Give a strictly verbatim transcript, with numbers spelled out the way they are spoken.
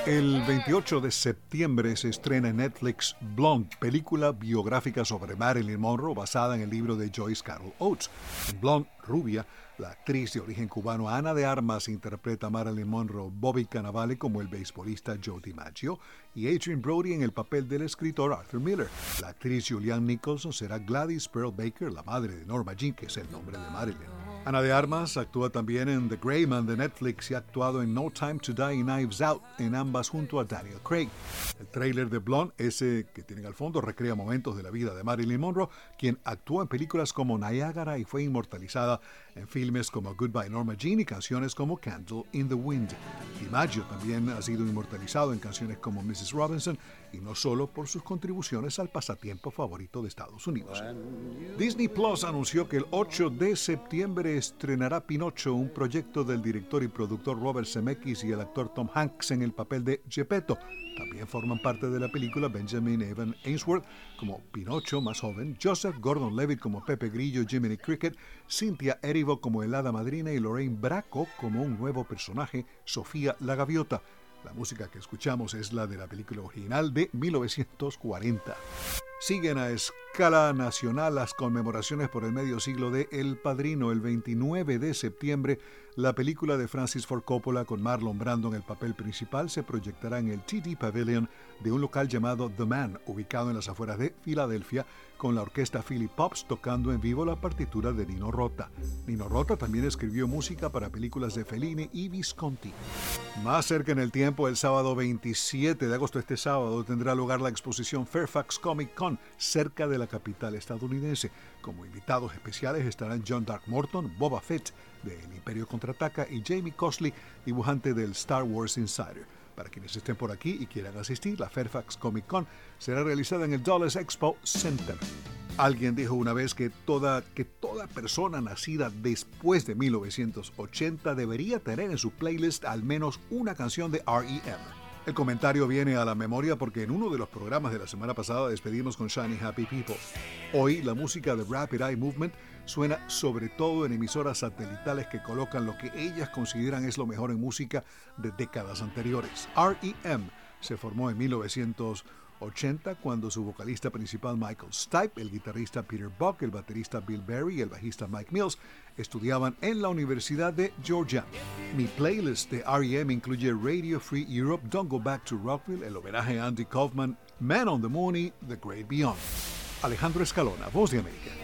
El veintiocho de septiembre se estrena en Netflix Blonde, película biográfica sobre Marilyn Monroe basada en el libro de Joyce Carol Oates. En Blonde, rubia, la actriz de origen cubano Ana de Armas interpreta a Marilyn Monroe, Bobby Cannavale como el beisbolista Joe DiMaggio y Adrian Brody en el papel del escritor Arthur Miller. La actriz Julianne Nicholson será Gladys Pearl Baker, la madre de Norma Jean, que es el nombre de Marilyn. Ana de Armas actúa también en The Gray Man de Netflix y ha actuado en No Time to Die y Knives Out, en ambas junto a Daniel Craig. El tráiler de Blonde, ese que tienen al fondo, recrea momentos de la vida de Marilyn Monroe, quien actuó en películas como Niagara y fue inmortalizada en filmes como Goodbye Norma Jean y canciones como Candle in the Wind. DiMaggio también ha sido inmortalizado en canciones como missus Robinson y no solo por sus contribuciones al pasatiempo favorito de Estados Unidos. Disney Plus anunció que el ocho de septiembre estrenará Pinocho, un proyecto del director y productor Robert Zemeckis y el actor Tom Hanks en el papel de Geppetto. También forman parte de la película Benjamin Evan Ainsworth como Pinocho más joven, Joseph Gordon-Levitt como Pepe Grillo, Jiminy Cricket, Cynthia Erivo como el Hada Madrina y Lorraine Bracco como un nuevo personaje, Sofía la Gaviota. La música que escuchamos es la de la película original de mil novecientos cuarenta. Siguen a escala nacional las conmemoraciones por el medio siglo de El Padrino. El veintinueve de septiembre, la película de Francis Ford Coppola con Marlon Brando en el papel principal se proyectará en el T D Pavilion de un local llamado The Man, ubicado en las afueras de Filadelfia, con la orquesta Philly Pops tocando en vivo la partitura de Nino Rota. Nino Rota también escribió música para películas de Fellini y Visconti. Más cerca en el tiempo, el sábado veintisiete de agosto, este sábado, tendrá lugar la exposición Fairfax Comic Con, cerca de la capital estadounidense. Como invitados especiales estarán John Dark Morton, Boba Fett de El Imperio Contraataca y Jamie Cosley, dibujante del Star Wars Insider. Para quienes estén por aquí y quieran asistir, la Fairfax Comic Con será realizada en el Dulles Expo Center. Alguien dijo una vez que toda, que toda persona nacida después de mil novecientos ochenta debería tener en su playlist al menos una canción de R E M. El comentario viene a la memoria porque en uno de los programas de la semana pasada despedimos con Shiny Happy People. Hoy la música de Rapid Eye Movement suena sobre todo en emisoras satelitales que colocan lo que ellas consideran es lo mejor en música de décadas anteriores. R E M se formó en mil novecientos ochenta cuando su vocalista principal Michael Stipe, el guitarrista Peter Buck, el baterista Bill Berry y el bajista Mike Mills estudiaban en la Universidad de Georgia. Mi playlist de R E M incluye Radio Free Europe, Don't Go Back to Rockville, el homenaje a Andy Kaufman, Man on the Moon y The Great Beyond. Alejandro Escalona, Voz de América.